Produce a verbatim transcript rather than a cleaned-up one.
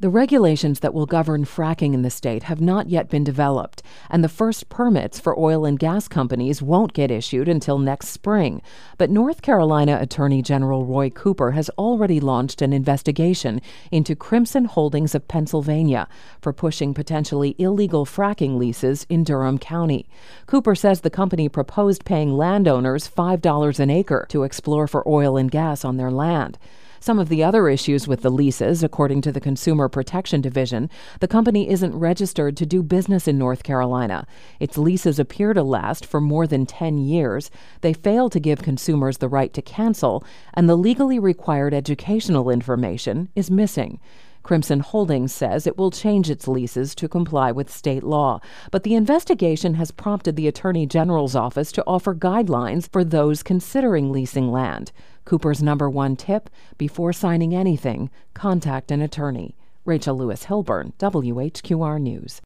The regulations that will govern fracking in the state have not yet been developed, and the first permits for oil and gas companies won't get issued until next spring. But North Carolina Attorney General Roy Cooper has already launched an investigation into Crimson Holdings of Pennsylvania for pushing potentially illegal fracking leases in Durham County. Cooper says the company proposed paying landowners five dollars an acre to explore for oil and gas on their land. Some of the other issues with the leases, according to the Consumer Protection Division, the company isn't registered to do business in North Carolina. Its leases appear to last for more than ten years. They fail to give consumers the right to cancel, and the legally required educational information is missing. Crimson Holdings says it will change its leases to comply with state law, but the investigation has prompted the Attorney General's office to offer guidelines for those considering leasing land. Cooper's number one tip: before signing anything, contact an attorney. Rachel Lewis Hilburn, W H Q R News.